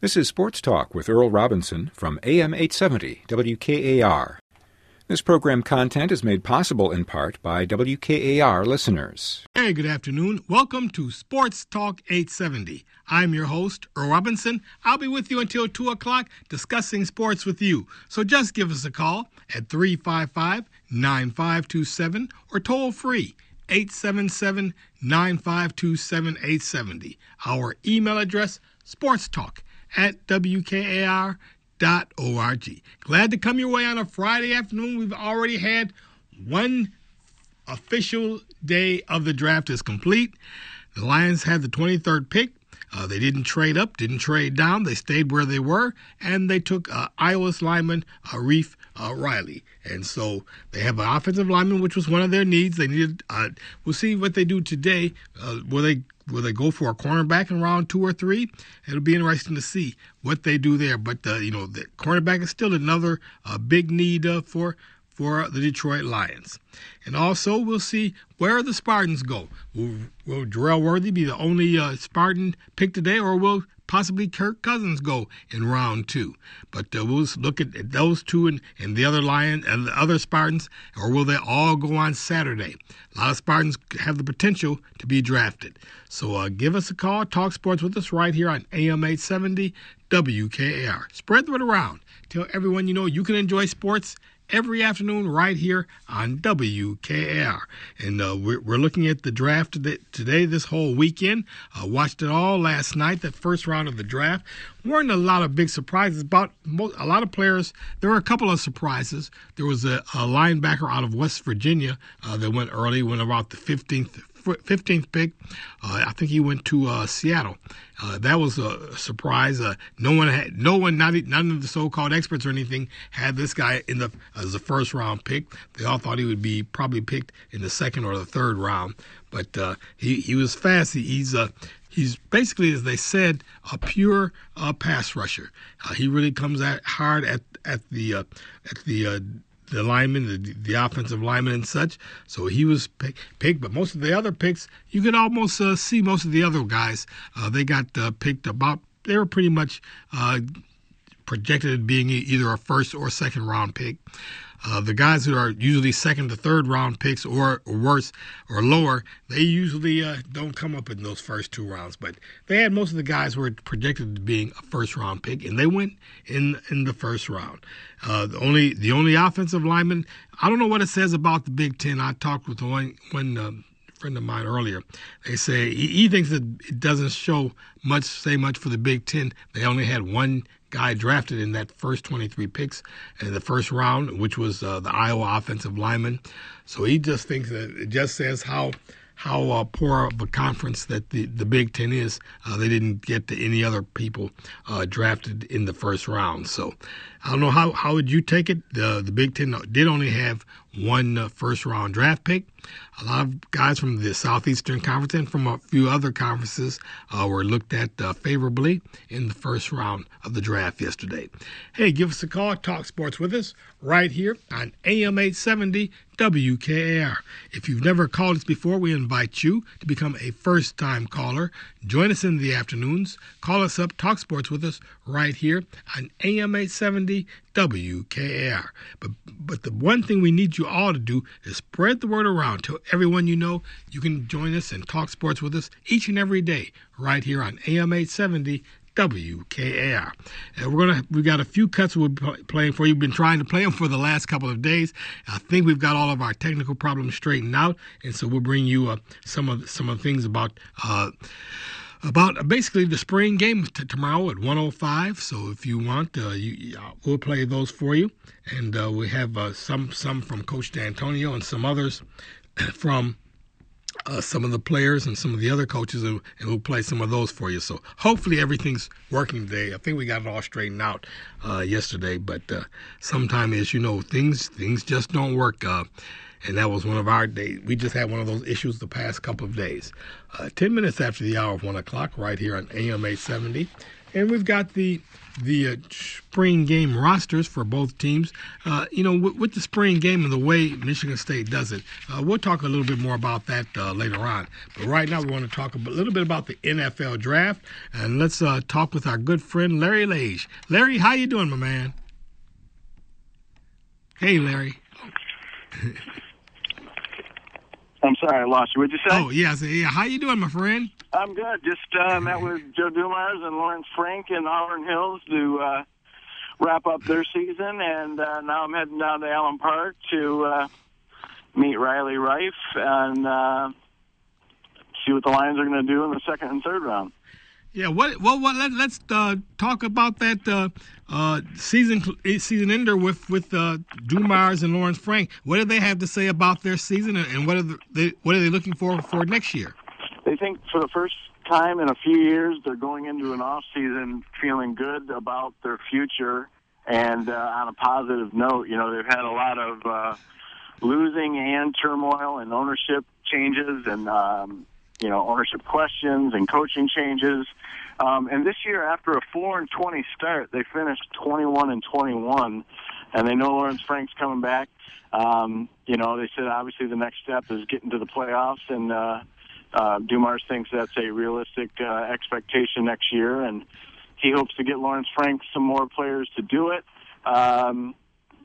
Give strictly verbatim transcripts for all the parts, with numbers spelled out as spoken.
This is Sports Talk with Earl Robinson from A M eight seventy W K A R. This program content is made possible in part by W K A R listeners. Hey, good afternoon. Welcome to Sports Talk eight seventy. I'm your host, Earl Robinson. I'll be with you until two o'clock discussing sports with you. So just give us a call at three five five, nine five two seven or toll free eight seven seven, nine five two seven, eight seven zero. Our email address, sportstalk at W K A R dot org. Glad to come your way on a Friday afternoon. We've already had one official day of the draft is complete. The Lions had the twenty-third pick. Uh, they didn't trade up, didn't trade down. They stayed where they were, and they took uh, Iowa's lineman, Arif uh, Riley. And so they have an offensive lineman, which was one of their needs. They needed. Uh, we'll see what they do today. Uh, will they will they go for a cornerback in round two or three? It'll be interesting to see what they do there. But uh, you know, the cornerback is still another uh, big need uh, for. for the Detroit Lions. And also, we'll see where the Spartans go. Will, will Jarrell Worthy be the only uh, Spartan pick today, or will possibly Kirk Cousins go in round two? But uh, we'll look at, at those two and, and the other Lion and the other Spartans, or will they all go on Saturday? A lot of Spartans have the potential to be drafted. So uh, give us a call, talk sports with us right here on A M eight seventy W K A R. Spread the word around. Tell everyone you know you can enjoy sports every afternoon right here on W K A R. And uh, we're, we're looking at the draft today, today this whole weekend. Uh, watched it all last night, that first round of the draft. Weren't a lot of big surprises. About most, a lot of players, there were a couple of surprises. There was a, a linebacker out of West Virginia uh, that went early, went about the fifteenth fifteenth pick. Uh, I think he went to uh, Seattle. Uh, that was a surprise. Uh, no one had, no one, not none of the so-called experts or anything had this guy in the as a first-round pick. They all thought he would be probably picked in the second or the third round. But uh, he he was fast. He, he's uh, he's basically, as they said, a pure uh, pass rusher. Uh, he really comes at hard at at the uh, at the uh, the lineman, the, the offensive lineman and such. So he was pick, picked, but most of the other picks, you could almost uh, see most of the other guys. Uh, they got uh, picked about, they were pretty much uh, projected as being either a first or second round pick. Uh, the guys who are usually second to third round picks or, or worse or lower, they usually uh, don't come up in those first two rounds. But they had most of the guys who were projected to being a first round pick, and they went in in the first round. Uh, the only the only offensive lineman, I don't know what it says about the Big Ten. I talked with one one uh, friend of mine earlier. They say he, he thinks that it doesn't show much, say much for the Big Ten. They only had one guy drafted in that first twenty-three picks in the first round, which was uh, the Iowa offensive lineman. So he just thinks that it just says how how uh, poor of a conference that the, the Big Ten is. Uh, they didn't get to any other people uh, drafted in the first round. So I don't know, how, how would you take it? The, the Big Ten did only have one uh, first-round draft pick. A lot of guys from the Southeastern Conference and from a few other conferences uh, were looked at uh, favorably in the first round of the draft yesterday. Hey, give us a call. Talk sports with us right here on A M eight seventy W K A R. If you've never called us before, we invite you to become a first-time caller. Join us in the afternoons. Call us up. Talk sports with us right here on A M eight seventy W K A R. But but the one thing we need you all to do is spread the word around. Tell everyone you know you can join us and talk sports with us each and every day right here on A M eight seventy W K A R. And we're gonna we got a few cuts we'll be playing for you. We've been trying to play them for the last couple of days. I think we've got all of our technical problems straightened out, and so we'll bring you uh, some of some of the things about. Uh, About basically the spring game t- tomorrow at one oh five. So if you want, uh, you, uh, we'll play those for you. And uh, we have uh, some some from Coach D'Antonio and some others from uh, some of the players and some of the other coaches, and, and we'll play some of those for you. So hopefully everything's working today. I think we got it all straightened out uh, yesterday. But uh, sometimes, as you know, things things just don't work. Uh, And that was one of our days. We just had one of those issues the past couple of days. Uh, ten minutes after the hour of one o'clock, right here on A M eight seventy. And we've got the the uh, spring game rosters for both teams. Uh, you know, with, with the spring game and the way Michigan State does it, uh, we'll talk a little bit more about that uh, later on. But right now we want to talk a little bit about the N F L draft. And let's uh, talk with our good friend Larry Lage. Larry, how you doing, my man? Hey, Larry. I'm sorry, I lost you. What'd you say? Oh, yeah. I said, yeah. How you doing, my friend? I'm good. Just uh, met with Joe Dumars and Lawrence Frank in Auburn Hills to uh, wrap up their season, and uh, now I'm heading down to Allen Park to uh, meet Riley Reif and uh, see what the Lions are going to do in the second and third round. Yeah, what? Well, what? Let, let's uh, talk about that uh, uh, season season ender with with uh, Dumars and Lawrence Frank. What do they have to say about their season, and what are they what are they looking for for next year? They think for the first time in a few years they're going into an off season feeling good about their future and uh, on a positive note. You know, they've had a lot of uh, losing and turmoil and ownership changes and um, you know ownership questions and coaching changes. Um, and this year, after a four and twenty start, they finished twenty-one and twenty-one, and they know Lawrence Frank's coming back. Um, you know, they said obviously the next step is getting to the playoffs, and uh, uh, Dumars thinks that's a realistic uh, expectation next year, and he hopes to get Lawrence Frank some more players to do it. Um,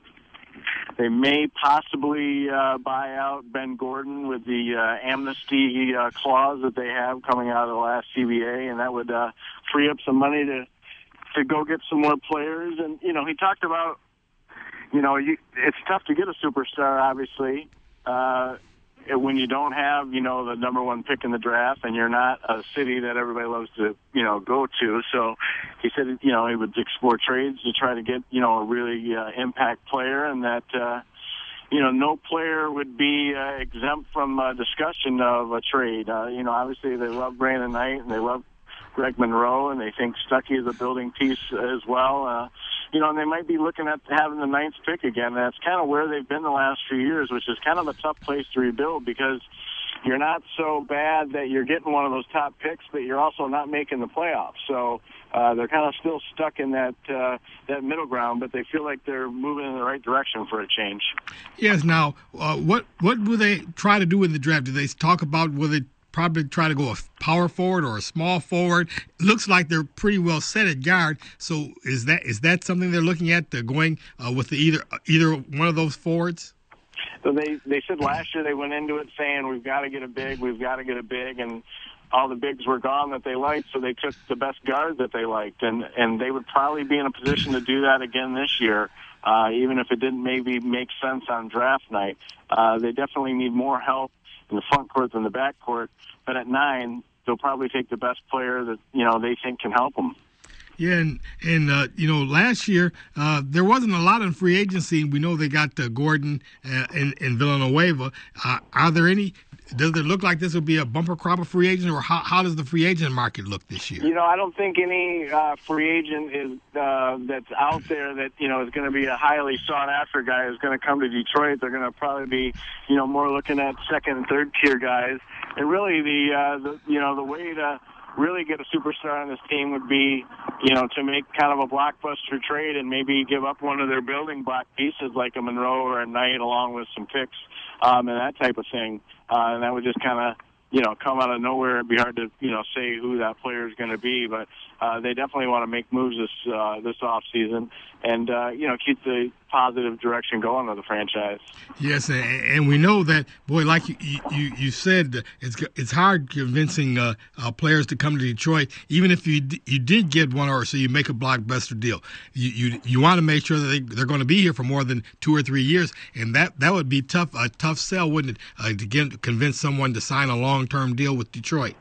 They may possibly uh, buy out Ben Gordon with the uh, amnesty uh, clause that they have coming out of the last C B A, and that would uh, free up some money to to go get some more players. And, you know, he talked about, you know, you, it's tough to get a superstar, obviously, uh, when you don't have, you know, the number one pick in the draft and you're not a city that everybody loves to, you know, go to. So he said, you know, he would explore trades to try to get, you know, a really uh, impact player, and that, uh, you know, no player would be uh, exempt from uh, discussion of a trade. Uh, you know, obviously they love Brandon Knight and they love Greg Monroe, and they think Stuckey is a building piece as well. Uh, you know, and they might be looking at having the ninth pick again. That's kind of where they've been the last few years, which is kind of a tough place to rebuild because you're not so bad that you're getting one of those top picks, but you're also not making the playoffs. So uh, they're kind of still stuck in that uh, that middle ground, but they feel like they're moving in the right direction for a change. Yes. Now, uh, what what will they try to do in the draft? Do they talk about will they probably try to go a power forward or a small forward? Looks like they're pretty well set at guard. So is that is that something they're looking at, uh, going uh, with the either either one of those forwards? So they, they said last year they went into it saying, we've got to get a big, we've got to get a big, and all the bigs were gone that they liked, so they took the best guard that they liked. And, and they would probably be in a position to do that again this year, uh, even if it didn't maybe make sense on draft night. Uh, they definitely need more help in the front court than the back court, but at nine, they'll probably take the best player that, you know, they think can help them. Yeah, and, and uh, you know, last year uh, there wasn't a lot in free agency. We know they got uh, Gordon uh, in, in Villanueva. Uh, are there any, does it look like this will be a bumper crop of free agents, or how, how does the free agent market look this year? You know, I don't think any uh, free agent is uh, that's out there that, you know, is going to be a highly sought-after guy who's going to come to Detroit. They're going to probably be, you know, more looking at second and third-tier guys. And really the, uh, the, you know, the way to really get a superstar on this team would be, you know, to make kind of a blockbuster trade and maybe give up one of their building block pieces like a Monroe or a Knight along with some picks um, and that type of thing. Uh, and that would just kind of, you know, come out of nowhere. It'd be hard to, you know, say who that player is going to be, but uh, they definitely want to make moves this uh, this off season and uh, you know, keep the positive direction going with the franchise. Yes, and, and we know that, boy, like you you, you said, it's it's hard convincing uh, uh, players to come to Detroit, even if you you did get one or so you make a blockbuster deal. You you, you want to make sure that they, they're going to be here for more than two or three years, and that, that would be tough a tough sell, wouldn't it, uh, to get convince someone to sign a long-term deal with Detroit?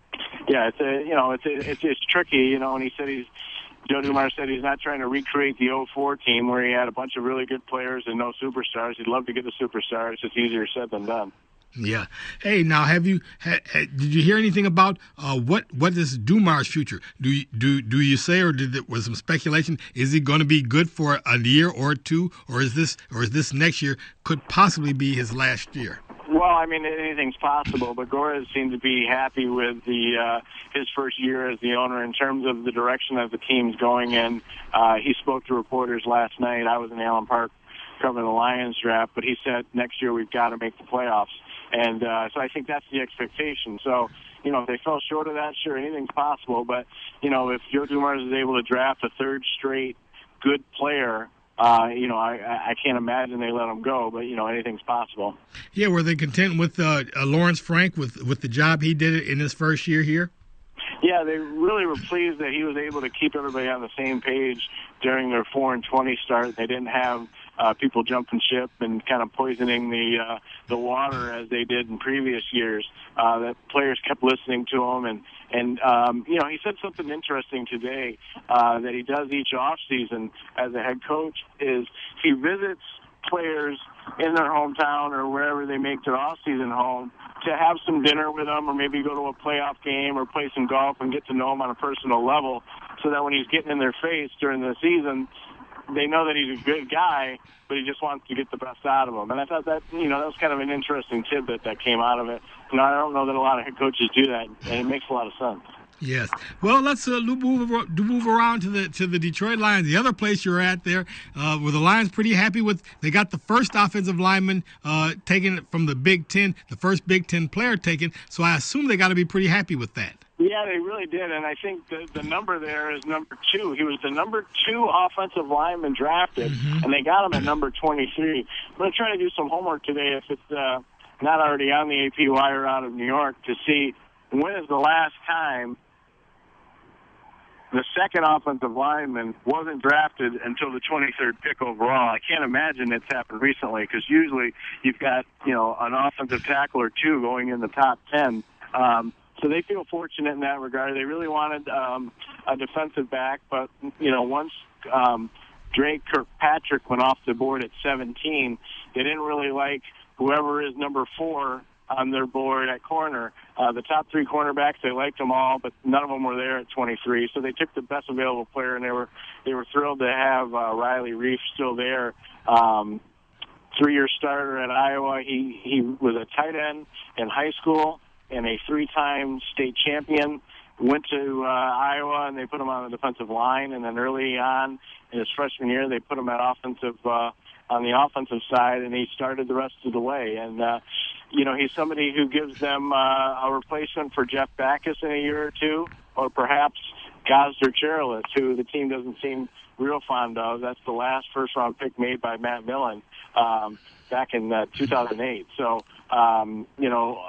Yeah, it's a, you know, it's a, it's it's tricky, you know. And he said he's Joe Dumars said he's not trying to recreate the oh four team where he had a bunch of really good players and no superstars. He'd love to get the superstars. It's just easier said than done. Yeah. Hey, now have you ha, ha, did you hear anything about uh, what what is Dumars' future? Do you, do do you say, or did there was some speculation? Is he going to be good for a year or two, or is this or is this next year could possibly be his last year? Well, I mean, anything's possible, but Gores seemed to be happy with the uh, his first year as the owner in terms of the direction that the team's going in. Uh, he spoke to reporters last night. I was in Allen Park covering the Lions draft, but he said next year we've got to make the playoffs. And uh, so I think that's the expectation. So, you know, if they fell short of that, sure, anything's possible. But, you know, if Joe Dumars is able to draft a third straight good player, Uh, you know, I, I can't imagine they let him go, but, you know, anything's possible. Yeah, were they content with uh, uh, Lawrence Frank, with, with the job he did in his first year here? Yeah, they really were pleased that he was able to keep everybody on the same page during their four and twenty start. They didn't have uh, people jumping ship and kind of poisoning the uh, the water as they did in previous years. Uh, that players kept listening to him, and and um, you know, he said something interesting today uh, that he does each off season as a head coach is he visits players in their hometown or wherever they make their off-season home to have some dinner with them, or maybe go to a playoff game or play some golf and get to know them on a personal level, so that when he's getting in their face during the season, they know that he's a good guy, but he just wants to get the best out of them. And I thought that, you know, that was kind of an interesting tidbit that came out of it. And I don't know that a lot of head coaches do that, and it makes a lot of sense. Yes. Well, let's uh, move move around to the to the Detroit Lions. The other place you're at there, uh, were the Lions pretty happy with? They got the first offensive lineman uh, taken from the Big Ten, the first Big Ten player taken. So I assume they got to be pretty happy with that. Yeah, they really did, and I think the the number there is number two. He was the number two offensive lineman drafted, mm-hmm. and they got him at number twenty-three. I'm going to try to do some homework today, if it's uh, not already on the A P wire out of New York, to see when is the last time the second offensive lineman wasn't drafted until the twenty-third pick overall. I can't imagine it's happened recently, because usually you've got, you know, an offensive tackle or two going in the top ten. Um, so they feel fortunate in that regard. They really wanted um, a defensive back, but, you know, once um, Drake Kirkpatrick went off the board at seventeen, they didn't really like whoever is number four on their board at corner. Uh, the top three cornerbacks, they liked them all, but none of them were there at twenty-three. So they took the best available player, and they were they were thrilled to have uh, Riley Reef still there. Um, three-year starter at Iowa. He he was a tight end in high school and a three-time state champion. Went to uh, Iowa, and they put him on the defensive line. And then early on in his freshman year, they put him at offensive uh, on the offensive side, and he started the rest of the way. And uh, you know, he's somebody who gives them uh, a replacement for Jeff Backus in a year or two, or perhaps Gosder Cherilus, who the team doesn't seem real fond of. That's the last first-round pick made by Matt Millen um, back in uh, two thousand eight. So, um, you know,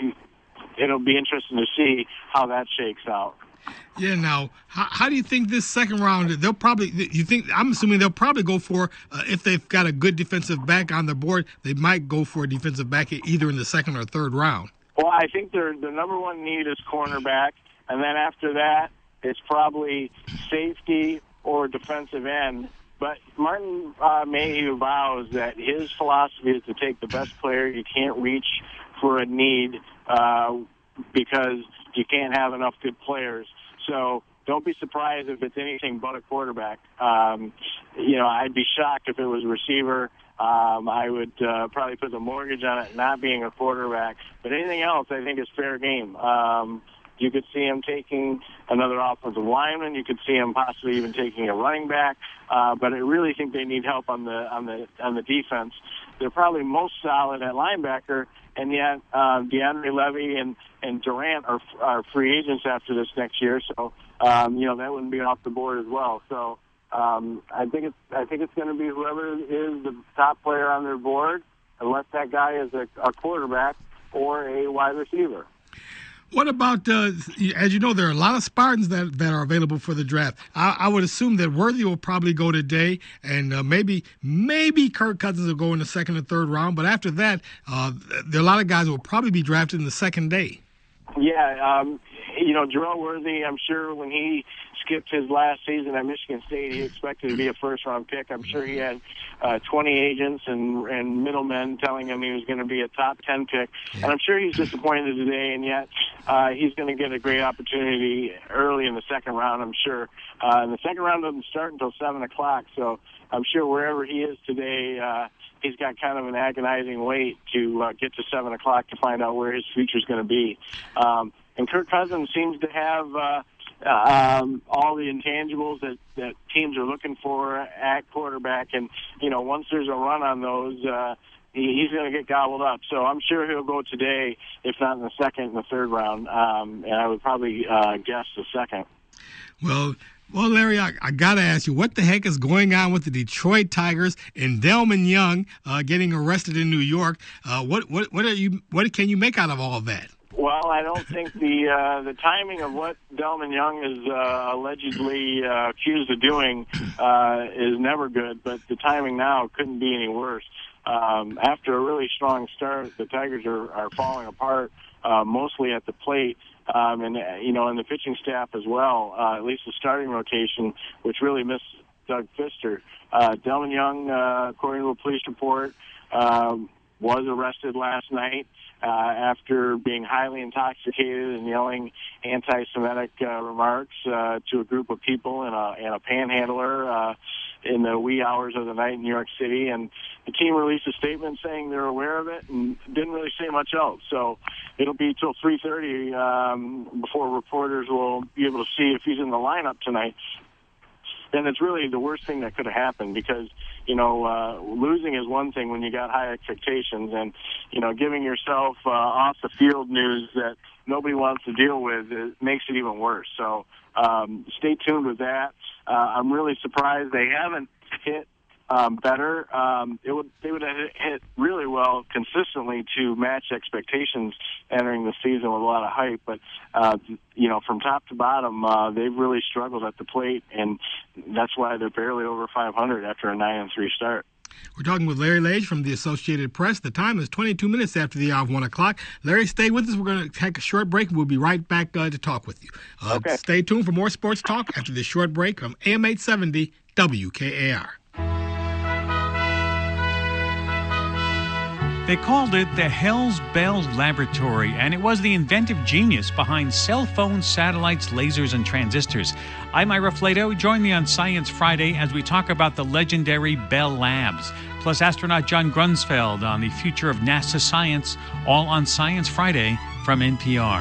it'll be interesting to see how that shakes out. Yeah. Now, how, how do you think this second round? They'll probably. You think? I'm assuming they'll probably go for uh, if they've got a good defensive back on their board, they might go for a defensive back either in the second or third round. Well, I think their the number one need is cornerback, and then after that, it's probably safety or defensive end. But Martin uh, Mayhew vows that his philosophy is to take the best player. You can't reach for a need uh, because you can't have enough good players. So don't be surprised if it's anything but a quarterback. Um, you know, I'd be shocked if it was a receiver. Um, I would uh, probably put the mortgage on it not being a quarterback. But anything else, I think, is fair game. Um, you could see him taking another offensive lineman. You could see him possibly even taking a running back. Uh, but I really think they need help on the on the on the defense. They're probably most solid at linebacker, and yet uh, DeAndre Levy and, and Durant are are free agents after this next year. So um, you know, that wouldn't be off the board as well. So um, I think it's I think it's going to be whoever is the top player on their board, unless that guy is a, a quarterback or a wide receiver. What about, uh, as you know, there are a lot of Spartans that, that are available for the draft. I, I would assume that Worthy will probably go today, and uh, maybe maybe Kirk Cousins will go in the second or third round. But after that, uh, there are a lot of guys who will probably be drafted in the second day. Yeah, um, you know, Jarrell Worthy, I'm sure when he skipped his last season at Michigan State, he expected to be a first-round pick. I'm sure he had uh, twenty agents and, and middlemen telling him he was going to be a top ten pick. Yeah. And I'm sure he's disappointed today, and yet uh, he's going to get a great opportunity early in the second round, I'm sure. Uh, and the second round doesn't start until seven o'clock, so I'm sure wherever he is today, uh, he's got kind of an agonizing wait to uh, get to seven o'clock to find out where his future is going to be. Um, and Kirk Cousins seems to have uh, um, all the intangibles that, that teams are looking for at quarterback. And, you know, once there's a run on those, uh, he, he's going to get gobbled up. So I'm sure he'll go today, if not in the second and the third round. Um, and I would probably uh, guess the second. Well, Well, Larry, I, I got to ask you, what the heck is going on with the Detroit Tigers and Delman Young uh, getting arrested in New York? Uh, what what what are you? What can you make out of all of that? Well, I don't think the uh, the timing of what Delman Young is uh, allegedly uh, accused of doing uh, is never good, but the timing now couldn't be any worse. Um, after a really strong start, the Tigers are, are falling apart, uh, mostly at the plate. Um, and, uh, you know, and the pitching staff as well, uh, at least the starting rotation, which really missed Doug Fister. Uh, Delman Young, uh, according to a police report, um, was arrested last night uh, after being highly intoxicated and yelling anti-Semitic uh, remarks uh, to a group of people and a, and a panhandler uh, in the wee hours of the night in New York City. And the team released a statement saying they're aware of it and didn't really say much else. So it'll be till three thirty um, before reporters will be able to see if he's in the lineup tonight. And it's really the worst thing that could have happened because, you know, uh, losing is one thing when you got high expectations, and, you know, giving yourself uh, off the field news that nobody wants to deal with, it makes it even worse. So um, stay tuned with that. Uh, I'm really surprised they haven't hit um, better. Um, it would they would have hit really well consistently to match expectations entering the season with a lot of hype. But uh, you know, from top to bottom, uh, they've really struggled at the plate, and that's why they're barely over five hundred after a nine and three start. We're talking with Larry Lage from the Associated Press. The time is twenty-two minutes after the hour of one o'clock. Larry, stay with us. We're going to take a short break. We'll be right back uh, to talk with you. Uh, okay. Stay tuned for more sports talk after this short break on A M eight seventy W K A R. They called it the Hell's Bells Laboratory, and it was the inventive genius behind cell phones, satellites, lasers, and transistors. I'm Ira Flato. Join me on Science Friday as we talk about the legendary Bell Labs, plus astronaut John Grunsfeld on the future of NASA science, all on Science Friday from N P R.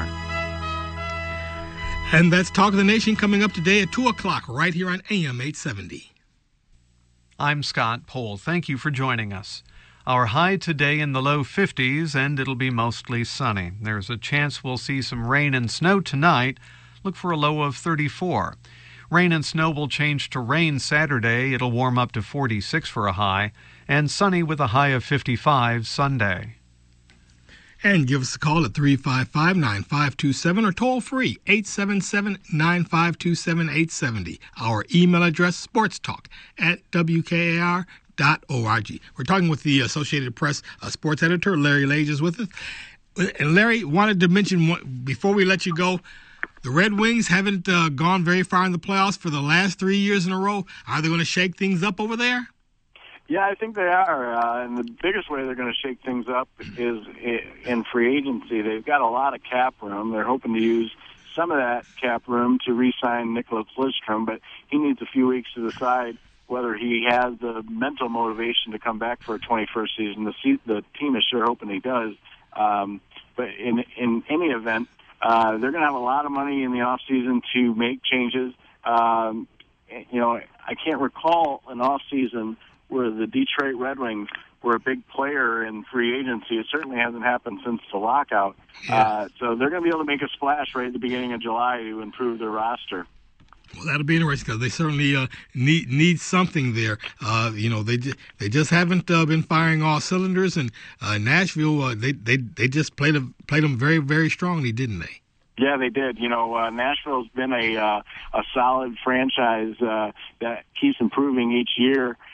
And that's Talk of the Nation coming up today at two o'clock right here on A M eight seventy. I'm Scott Pohl. Thank you for joining us. Our high today in the low fifties, and it'll be mostly sunny. There's a chance we'll see some rain and snow tonight. Look for a low of thirty-four. Rain and snow will change to rain Saturday. It'll warm up to forty-six for a high, and sunny with a high of fifty-five Sunday. And give us a call at three five five, nine five two seven or toll free eight seven seven, nine five two seven, eight seven zero. Our email address, sportstalk at W K A R dot org. We're talking with the Associated Press uh, sports editor, Larry Lage, is with us. And Larry, wanted to mention, one, before we let you go, the Red Wings haven't uh, gone very far in the playoffs for the last three years in a row. Are they going to shake things up over there? Yeah, I think they are. Uh, and the biggest way they're going to shake things up is in free agency. They've got a lot of cap room. They're hoping to use some of that cap room to re-sign Nicholas Lidstrom, but he needs a few weeks to decide whether he has the mental motivation to come back for a twenty-first season. The, se- the team is sure hoping he does. Um, but in in any event, uh, they're going to have a lot of money in the off season to make changes. Um, you know, I can't recall an off season where the Detroit Red Wings were a big player in free agency. It certainly hasn't happened since the lockout. Yeah. Uh, so they're going to be able to make a splash right at the beginning of July to improve their roster. Well, that'll be interesting because they certainly uh, need need something there. Uh, you know, they they just haven't uh, been firing all cylinders, and uh, Nashville uh, they they they just played them played them very very strongly, didn't they? Yeah, they did. You know, uh, Nashville's been a uh, a solid franchise uh, that keeps improving each year.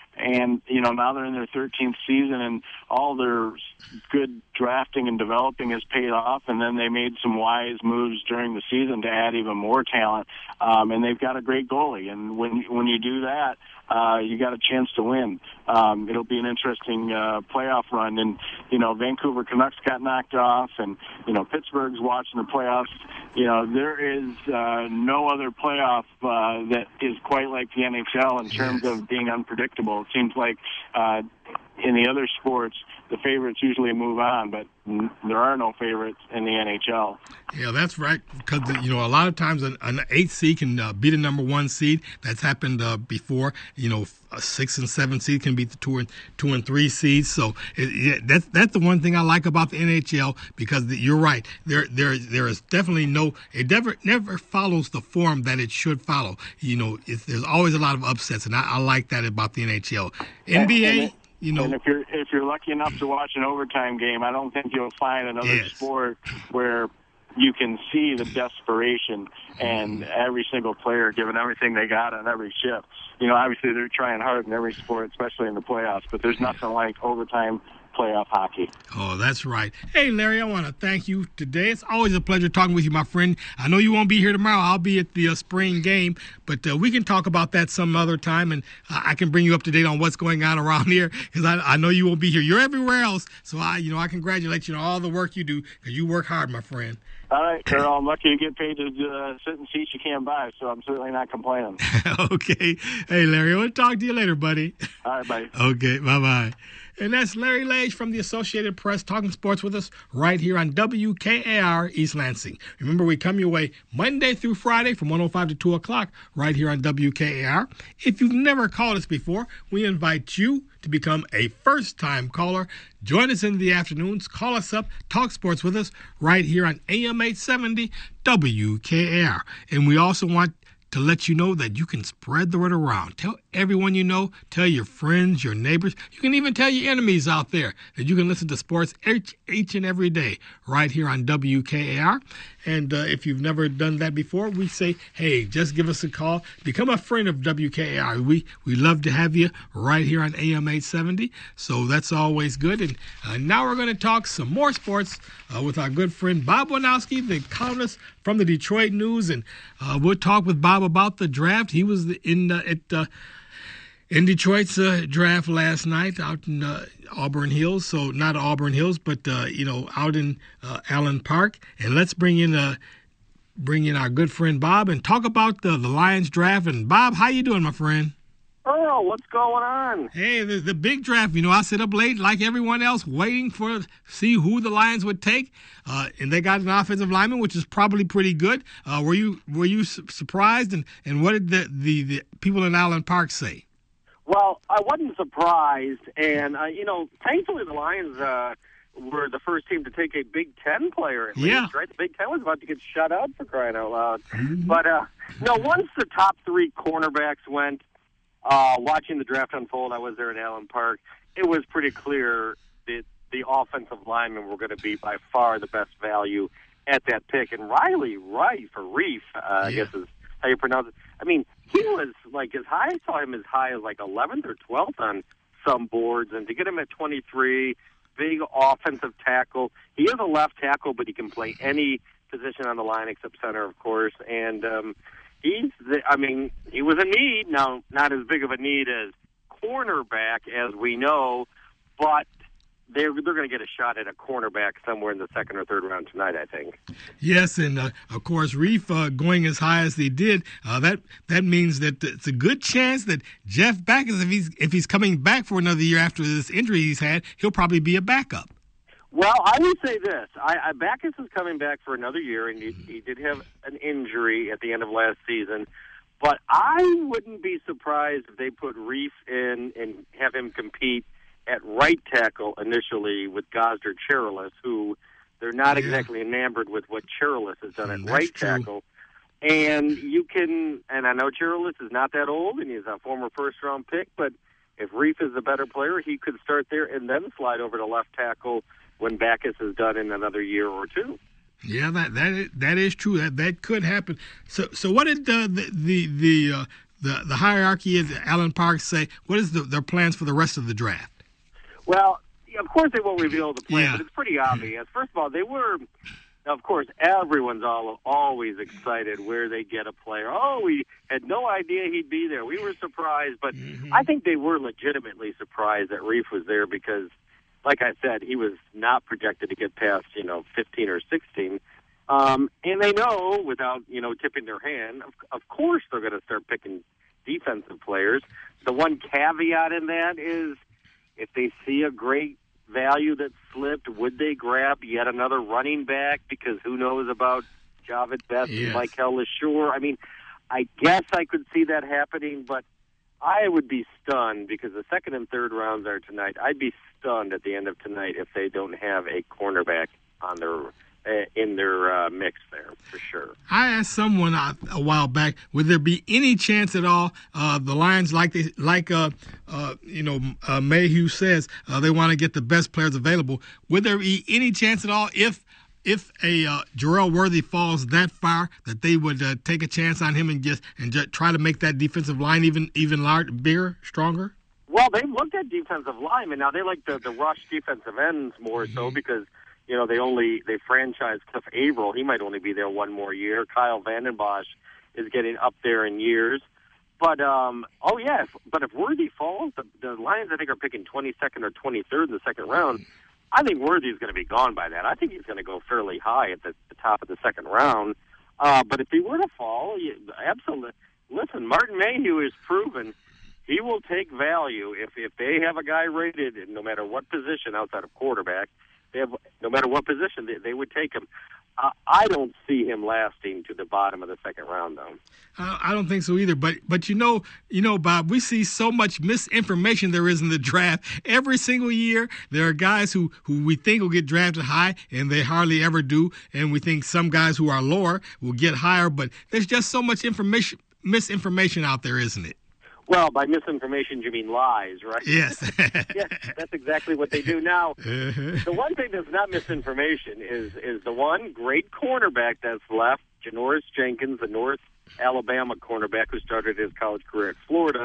And, you know, now they're in their thirteenth season, and all their good drafting and developing has paid off, and then they made some wise moves during the season to add even more talent. Um, and they've got a great goalie. And when when you do that, uh, you got a chance to win. Um, it'll be an interesting uh, playoff run. And, you know, Vancouver Canucks got knocked off, and, you know, Pittsburgh's watching the playoffs. You know, there is uh, no other playoff uh, that is quite like the N H L in terms yes. of being unpredictable. It seems like uh, in the other sports, the favorites usually move on, but there are no favorites in the N H L. Yeah, that's right. Because, you know, a lot of times an, an eighth seed can uh, beat a number one seed. That's happened uh, before. You know, a six and seven seed can beat the two and two and three seeds. So it, it, that's that's the one thing I like about the N H L, because the, you're right. There there there is definitely no. It never never follows the form that it should follow. You know, it's, there's always a lot of upsets, and I, I like that about the N H L. N B A. You know, and if you're if you're lucky enough to watch an overtime game, I don't think you'll find another yes. sport where you can see the desperation and every single player giving everything they got on every shift. You know, obviously they're trying hard in every sport, especially in the playoffs, but there's nothing like overtime playoff hockey. Oh, that's right. Hey, Larry, I want to thank you today. It's always a pleasure talking with you, my friend. I know you won't be here tomorrow. I'll be at the uh, spring game, but uh, we can talk about that some other time, and uh, I can bring you up to date on what's going on around here, because I, I know you won't be here. You're everywhere else, so I, you know, I congratulate you on all the work you do, because you work hard, my friend. All right, Carol, I'm lucky to get paid to uh, sit in seats you can't buy, so I'm certainly not complaining. Okay. Hey, Larry, I'll talk to you later, buddy. All right, buddy. Okay, bye-bye. And that's Larry Lage from the Associated Press talking sports with us right here on W K A R East Lansing. Remember, we come your way Monday through Friday from one oh five to two o'clock right here on W K A R. If you've never called us before, we invite you to become a first-time caller. Join us in the afternoons. Call us up. Talk sports with us right here on A M eight seventy W K A R. And we also want to let you know that you can spread the word around. Tell everyone you know. Tell your friends, your neighbors. You can even tell your enemies out there that you can listen to sports each, each and every day right here on W K A R. And uh, if you've never done that before, we say, hey, just give us a call. Become a friend of W K A R. We we love to have you right here on A M eight seventy. So that's always good. And uh, now we're going to talk some more sports uh, with our good friend Bob Wojnowski, the columnist from the Detroit News. And uh, we'll talk with Bob about the draft. He was in uh, at uh, in Detroit's uh, draft last night out in uh, Auburn Hills. So not Auburn Hills, but uh, you know, out in uh, Allen Park. And let's bring in uh, bring in our good friend Bob and talk about the, the Lions draft. And Bob, how you doing, my friend? Oh, what's going on? Hey, the, the big draft. You know, I sit up late like everyone else waiting for see who the Lions would take. Uh, and they got an offensive lineman, which is probably pretty good. Uh, were you were you su- surprised? And, and what did the, the, the people in Allen Park say? Well, I wasn't surprised. And, uh, you know, thankfully the Lions uh, were the first team to take a Big Ten player at yeah. least, right? The Big Ten was about to get shut out, for crying out loud. Mm-hmm. But, uh, no, once the top three cornerbacks went, Uh, watching the draft unfold, I was there in Allen Park. It was pretty clear that the offensive linemen were going to be by far the best value at that pick. And Riley Rife, or Reef, uh, yeah. I guess is how you pronounce it. I mean, he was like as high, I saw him as high as like eleventh or twelfth on some boards. And to get him at twenty-three, big offensive tackle. He is a left tackle, but he can play any position on the line except center, of course. And, um, He's, the, I mean, he was a need. Now, not as big of a need as cornerback, as we know, but they're they're going to get a shot at a cornerback somewhere in the second or third round tonight, I think. Yes, and uh, of course, Reef uh, going as high as they did, uh, that that means that it's a good chance that Jeff Backus, if he's if he's coming back for another year after this injury he's had, he'll probably be a backup. Well, I would say this. I, I Backus is coming back for another year, and he, he did have an injury at the end of last season. But I wouldn't be surprised if they put Reef in and have him compete at right tackle initially with Gosder Cherilus, who they're not yeah. exactly enamored with what Cherilus has done mm, at right true. tackle. And you can, and I know Cherilus is not that old, and he's a former first-round pick, but if Reef is a better player, he could start there and then slide over to left tackle when Backus is done in another year or two. Yeah, that that is, that is true. That that could happen. So so what did uh, the the the uh, the, the hierarchy is Allen Park say? What is the, their plans for the rest of the draft? Well, of course they won't reveal the plan, Yeah. but it's pretty obvious. First of all, they were, of course, everyone's all always excited where they get a player. Oh, we had no idea he'd be there. We were surprised, but Mm-hmm. I think they were legitimately surprised that Reif was there because, like I said, he was not projected to get past, you know, fifteen or sixteen. Um, and they know, without, you know, tipping their hand, of, of course they're going to start picking defensive players. The one caveat in that is if they see a great value that slipped, would they grab yet another running back? Because who knows about Javid Best Yes. and Michael LeSure? I mean, I guess I could see that happening, but I would be stunned because the second and third rounds are tonight. I'd be stunned at the end of tonight if they don't have a cornerback on their uh, in their uh, mix there for sure. I asked someone a, a while back, would there be any chance at all uh, the Lions, like they, like uh, uh, you know, uh, Mayhew says, uh, they want to get the best players available. Would there be any chance at all if if a uh, Jarrell Worthy falls that far that they would uh, take a chance on him and just and just try to make that defensive line even even larger, bigger, stronger? Well, they've looked at defensive linemen. Now they like the, the rush defensive ends more mm-hmm. so because, you know, they only they franchise Cliff Averill. He might only be there one more year. Kyle Vanden Bosch is getting up there in years. But, um, oh, yeah, if, but if Worthy falls, the, the Lions, I think, are picking twenty-second or twenty-third in the second round. I think Worthy is going to be gone by that. I think he's going to go fairly high at the, the top of the second round. Uh, but if he were to fall, you, absolutely. Listen, Martin Mayhew has proven he will take value if, if they have a guy rated, and no matter what position outside of quarterback, they have, no matter what position, they, they would take him. Uh, I don't see him lasting to the bottom of the second round, though. I don't think so either. But but you know, you know, Bob, we see so much misinformation there is in the draft every single year. There are guys who, who we think will get drafted high, and they hardly ever do. And we think some guys who are lower will get higher. But there's just so much information, misinformation out there, isn't it? Well, by misinformation, you mean lies, right? Yes. Yes, that's exactly what they do. Now, the one thing that's not misinformation is is the one great cornerback that's left, Janoris Jenkins, the North Alabama cornerback who started his college career at Florida,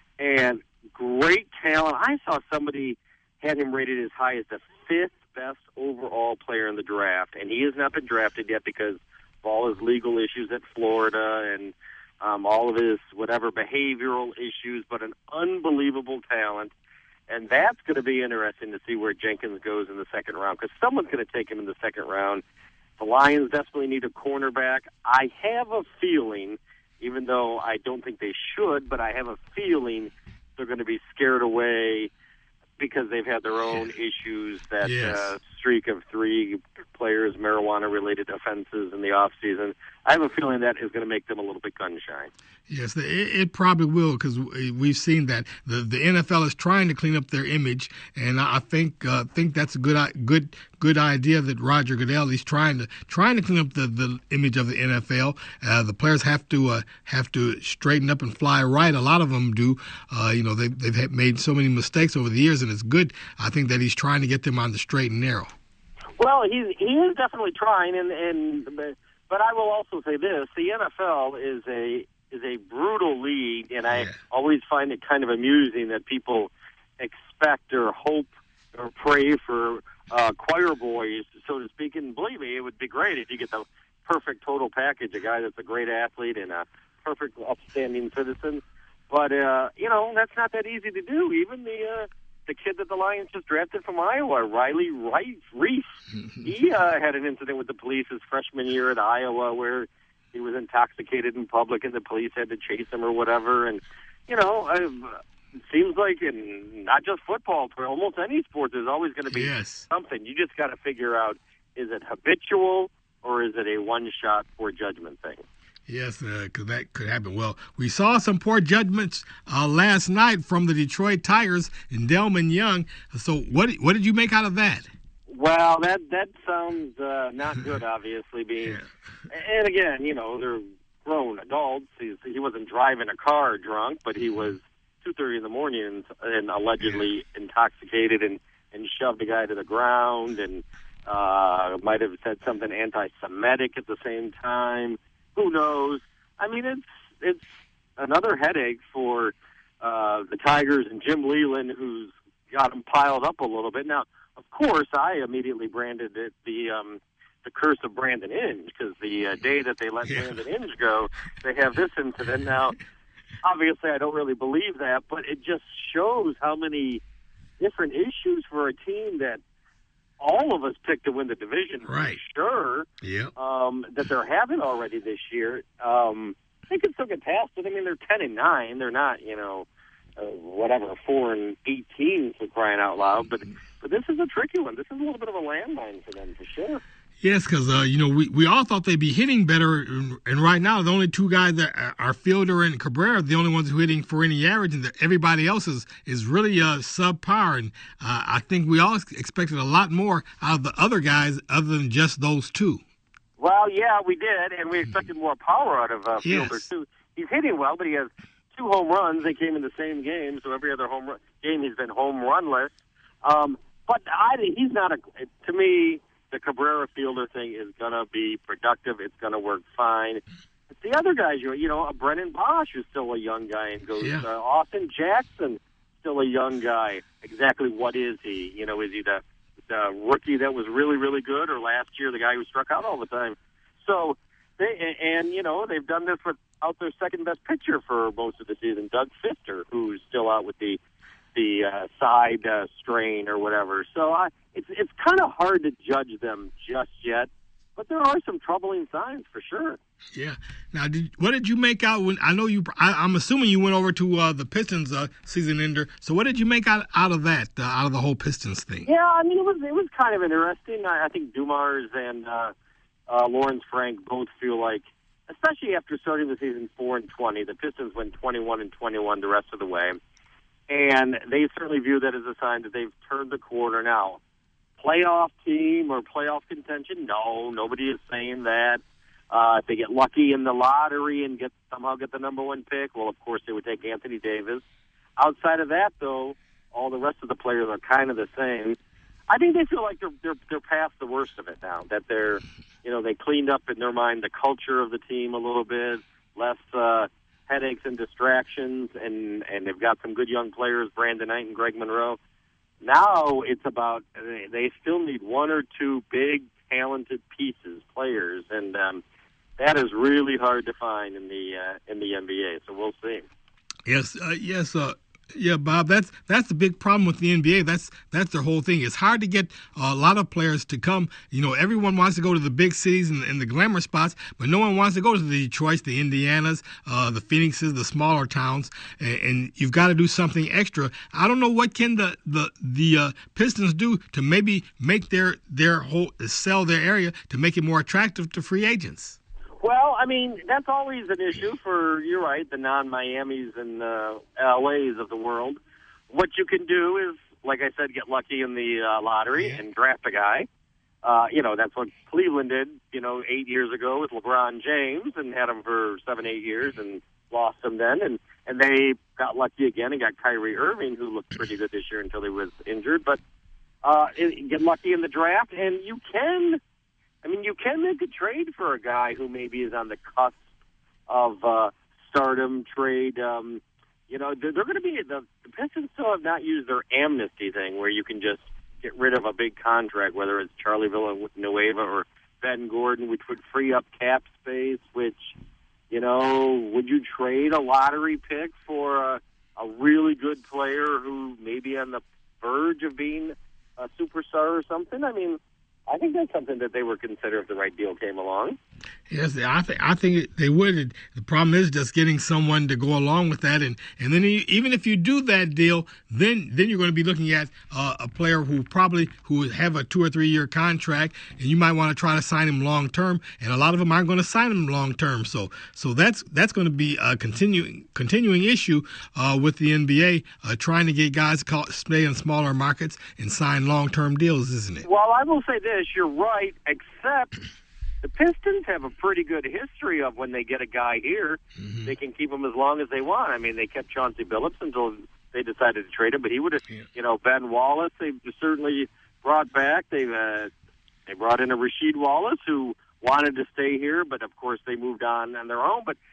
and great talent. I saw somebody had him rated as high as the fifth best overall player in the draft, and he has not been drafted yet because of all his legal issues at Florida and Um, all of his whatever behavioral issues, but an unbelievable talent. And that's going to be interesting to see where Jenkins goes in the second round because someone's going to take him in the second round. The Lions desperately need a cornerback. I have a feeling, even though I don't think they should, but I have a feeling they're going to be scared away because they've had their own issues, that Yes. uh, streak of three players, marijuana-related offenses in the offseason. I have a feeling that is going to make them a little bit gun-shy. Yes, it, it probably will because we've seen that the the N F L is trying to clean up their image, and I think uh, think that's a good good good idea that Roger Goodell is trying to trying to clean up the, the image of the N F L. Uh, the players have to uh, have to straighten up and fly right. A lot of them do. Uh, you know, they they've made so many mistakes over the years, and it's good. I think that he's trying to get them on the straight and narrow. Well, he's he is definitely trying, and and but I will also say this: the N F L is a is a brutal league, and I Yeah. always find it kind of amusing that people expect or hope or pray for uh, choir boys, so to speak. And believe me, it would be great if you get the perfect total package, a guy that's a great athlete and a perfect, upstanding citizen. But uh, you know, that's not that easy to do. Even the uh, the kid that the Lions just drafted from Iowa, Riley Reif, he uh, had an incident with the police his freshman year at Iowa where he was intoxicated in public and the police had to chase him or whatever. And, you know, I've, it seems like in not just football, for almost any sport, there's always going to be Yes. something. You just got to figure out, is it habitual or is it a one-shot poor judgment thing? Yes, because uh, that could happen. Well, we saw some poor judgments uh, last night from the Detroit Tigers and Delman Young. So what what did you make out of that? Well, that that sounds uh, not good, obviously. Being, Yeah. and again, you know, they're grown adults. He's, he wasn't driving a car drunk, but he was two thirty in the morning and, and allegedly yeah. intoxicated and, and shoved a guy to the ground and uh, might have said something anti-Semitic at the same time. Who knows? I mean, it's it's another headache for uh, the Tigers and Jim Leland, who's got them piled up a little bit. Now, of course, I immediately branded it the um, the curse of Brandon Inge, because the uh, day that they let yeah. Brandon Inge go, they have this incident. Now, obviously, I don't really believe that, but it just shows how many different issues for a team that all of us picked to win the division, right? For sure, yeah. Um, that they're having already this year. Um, they can still get past it. I mean, they're ten and nine. They're not, you know, uh, whatever, four and eighteen for crying out loud. But but this is a tricky one. This is a little bit of a landmine for them, for sure. Yes, because, uh, you know, we, we all thought they'd be hitting better, and, and right now the only two guys that are Fielder and Cabrera, the only ones who are hitting for any average, and everybody else is, is really uh, subpar, and uh, I think we all expected a lot more out of the other guys other than just those two. Well, yeah, we did, and we expected more power out of uh, Fielder, yes. too. He's hitting well, but he has two home runs. They came in the same game, so every other home run, game he's been home runless. Um, but I, he's not a, to me, the Cabrera Fielder thing is going to be productive. It's going to work fine. But the other guys, you you know, a Brennan Bosch, who's still a young guy, and goes, yeah. uh, Austin Jackson, still a young guy. Exactly what is he? You know, is he the, the rookie that was really, really good, or last year the guy who struck out all the time? So, they, and, you know, they've done this without their second-best pitcher for most of the season, Doug Fister, who's still out with the the uh, side uh, strain or whatever. So I, it's it's kind of hard to judge them just yet, but there are some troubling signs for sure. Yeah. Now, did, what did you make out when, I know you, I, I'm assuming you went over to uh, the Pistons uh, season ender. So what did you make out, out of that, uh, out of the whole Pistons thing? Yeah, I mean, it was it was kind of interesting. I, I think Dumars and uh, uh, Lawrence Frank both feel like, especially after starting the season four and twenty, the Pistons went twenty-one and twenty-one the rest of the way. And they certainly view that as a sign that they've turned the corner now. Playoff team or playoff contention? No, nobody is saying that. Uh, if they get lucky in the lottery and get somehow get the number one pick, well, of course, they would take Anthony Davis. Outside of that, though, all the rest of the players are kind of the same. I think they feel like they're they're they're past the worst of it now. That they're, you know, they cleaned up in their mind the culture of the team a little bit, less uh, headaches and distractions, and, and they've got some good young players, Brandon Knight and Greg Monroe. Now it's about, they still need one or two big, talented pieces, players, and um, that is really hard to find in the uh, in the N B A, so we'll see. Yes, uh, yes, uh, yeah, Bob. That's that's the big problem with the N B A. That's that's their whole thing. It's hard to get a lot of players to come. You know, everyone wants to go to the big cities and, and the glamour spots, but no one wants to go to the Detroits, the Indianas, uh, the Phoenixes, the smaller towns. And, and you've got to do something extra. I don't know what can the the the uh, Pistons do to maybe make their their whole sell their area to make it more attractive to free agents. Well, I mean, that's always an issue for, you're right, the non-Miamis and uh, L As of the world. What you can do is, like I said, get lucky in the uh, lottery yeah. and draft a guy. Uh, you know, that's what Cleveland did, you know, eight years ago with LeBron James and had him for seven, eight years and lost him then. And, and they got lucky again and got Kyrie Irving, who looked pretty good this year until he was injured. But uh, get lucky in the draft, and you can... I mean, you can make a trade for a guy who maybe is on the cusp of uh, stardom trade. Um, you know, they're, they're going to be the, the Pistons still have not used their amnesty thing, where you can just get rid of a big contract, whether it's Charlie Villanueva or Ben Gordon, which would free up cap space. Which, you know, would you trade a lottery pick for a, a really good player who may be on the verge of being a superstar or something? I mean, I think that's something that they would consider if the right deal came along. Yes, I think I think they would. The problem is just getting someone to go along with that, and, and then even if you do that deal, then then you're going to be looking at uh, a player who probably who would have a two or three year contract, and you might want to try to sign him long term, and a lot of them aren't going to sign him long term. So so that's that's going to be a continuing continuing issue uh, with the N B A uh, trying to get guys to stay in smaller markets and sign long term deals, isn't it? Well, I will say this: you're right, except the Pistons have a pretty good history of when they get a guy here, mm-hmm. they can keep him as long as they want. I mean, they kept Chauncey Billups until they decided to trade him, but he would have, yeah. you know, Ben Wallace, they've certainly brought back. They've uh, they brought in a Rasheed Wallace who wanted to stay here, but of course they moved on on their own. But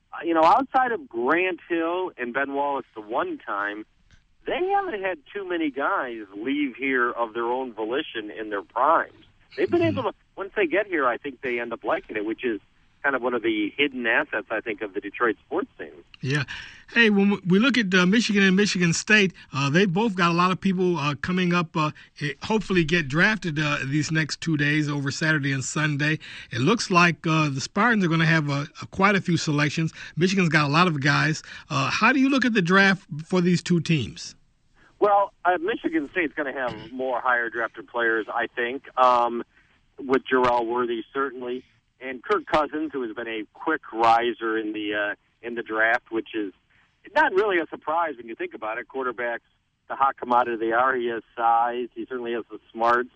uh, you know, outside of Grant Hill and Ben Wallace the one time, they haven't had too many guys leave here of their own volition in their primes. They've been mm-hmm. able to, once they get here, I think they end up liking it, which is kind of one of the hidden assets, I think, of the Detroit sports team. Yeah. Hey, when we look at uh, Michigan and Michigan State, uh, they both got a lot of people uh, coming up, uh, hopefully get drafted uh, these next two days over Saturday and Sunday. It looks like uh, the Spartans are going to have a, a, quite a few selections. Michigan's got a lot of guys. Uh, how do you look at the draft for these two teams? Well, uh, Michigan State's going to have more higher drafted players, I think, um, with Jarrell Worthy certainly. And Kirk Cousins, who has been a quick riser in the uh, in the draft, which is not really a surprise when you think about it. Quarterbacks, the hot commodity they are. He has size. He certainly has the smarts.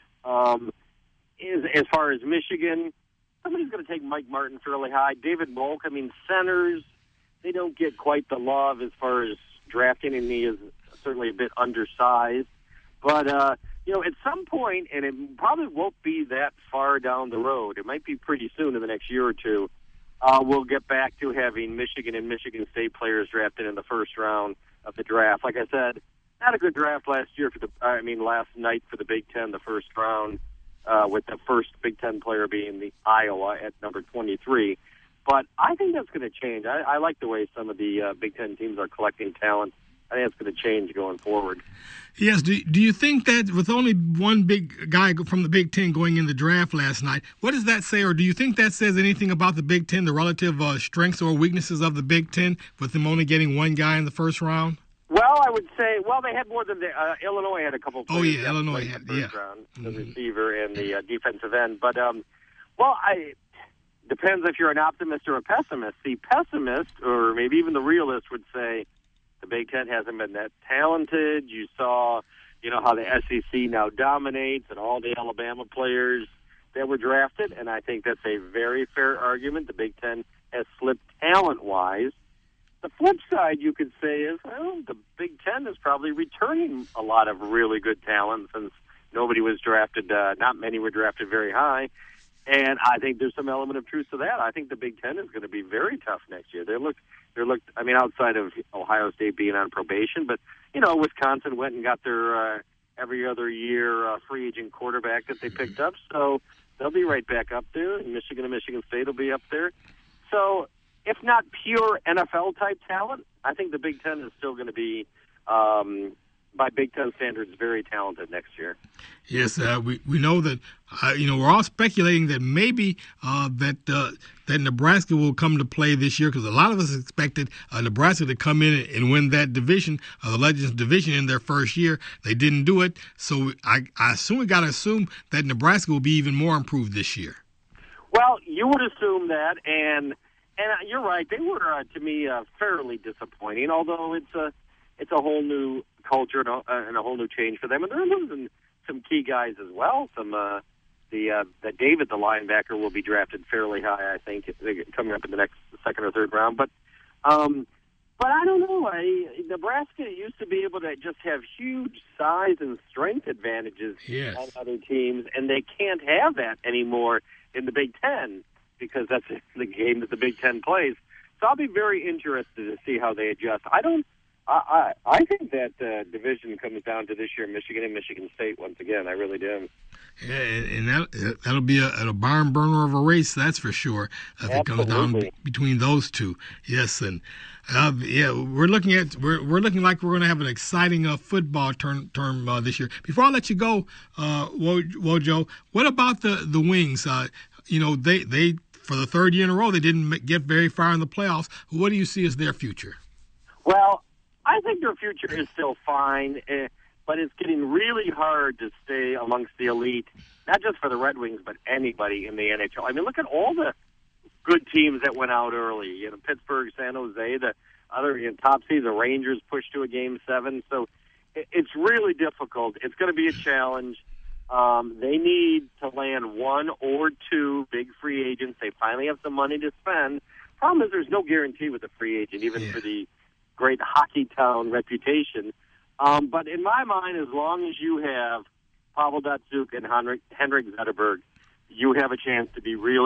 Um, as, as far as Michigan, somebody's going to take Mike Martin fairly high. David Molk, I mean, centers, they don't get quite the love as far as drafting, and he is certainly a bit undersized. But, uh, you know, at some point, and it probably won't be that far down the road, it might be pretty soon in the next year or two, uh, we'll get back to having Michigan and Michigan State players drafted in the first round of the draft. Like I said, not a good draft last year for the, I mean, last night for the Big Ten, the first round, uh, with the first Big Ten player being the Iowa at number twenty-three. But I think that's going to change. I, I like the way some of the uh, Big Ten teams are collecting talent. I think it's going to change going forward. Yes. Do, do you think that with only one big guy from the Big Ten going in the draft last night, what does that say? Or do you think that says anything about the Big Ten, the relative uh, strengths or weaknesses of the Big Ten, with them only getting one guy in the first round? Well, I would say, well, they had more than the, uh, Illinois had a couple of players. Oh, yeah, Illinois had, the first yeah. round, the mm-hmm. receiver and the uh, defensive end. But, um, well, I depends if you're an optimist or a pessimist. The pessimist, or maybe even the realist, would say, the Big Ten hasn't been that talented. You saw, you know, how the S E C now dominates and all the Alabama players that were drafted, and I think that's a very fair argument. The Big Ten has slipped talent-wise. The flip side, you could say, is, well, the Big Ten is probably returning a lot of really good talent since nobody was drafted, uh, not many were drafted very high. And I think there's some element of truth to that. I think the Big Ten is going to be very tough next year. They look, they look. I mean, outside of Ohio State being on probation, but you know, Wisconsin went and got their uh, every other year uh, free agent quarterback that they picked up, so they'll be right back up there. And Michigan and Michigan State will be up there. So, if not pure N F L type talent, I think the Big Ten is still going to be, um, by Big Ten standards, very talented next year. Yes, uh, we we know that. Uh, you know, we're all speculating that maybe uh, that uh, that Nebraska will come to play this year, because a lot of us expected uh, Nebraska to come in and win that division, uh, the Legends division, in their first year. They didn't do it, so I, I assume we got to assume that Nebraska will be even more improved this year. Well, you would assume that, and and uh, you're right. They were, uh, to me, uh, fairly disappointing. Although it's a it's a whole new culture and a, and a whole new change for them, and they're losing some key guys as well. Some. Uh, The uh, that David, the linebacker, will be drafted fairly high, I think, coming up in the next second or third round. But, um, but I don't know. I, Nebraska used to be able to just have huge size and strength advantages yes. on other teams, and they can't have that anymore in the Big Ten because that's the game that the Big Ten plays. So I'll be very interested to see how they adjust. I don't. I, I I think that uh, division comes down to this year, Michigan and Michigan State once again. I really do. Yeah, and that, that'll be a, a barn burner of a race, that's for sure. If it comes down between those two, yes, and uh, yeah, we're looking at we're we're looking like we're going to have an exciting uh, football term term uh, this year. Before I let you go, uh, Wojo, what about the the Wings? Uh, you know, they they for the third year in a row they didn't get very far in the playoffs. What do you see as their future? Well, I think their future is still fine, uh, but it's getting really hard to stay amongst the elite, not just for the Red Wings, but anybody in the N H L. I mean, look at all the good teams that went out early. You know, Pittsburgh, San Jose, the other you know, top seed, the Rangers pushed to a game seven. So it, it's really difficult. It's going to be a challenge. Um, they need to land one or two big free agents. They finally have some money to spend. Problem is there's no guarantee with a free agent, even yeah. for the great hockey town reputation. Um, but in my mind, as long as you have Pavel Datsyuk and Henrik, Henrik Zetterberg, you have a chance to be really,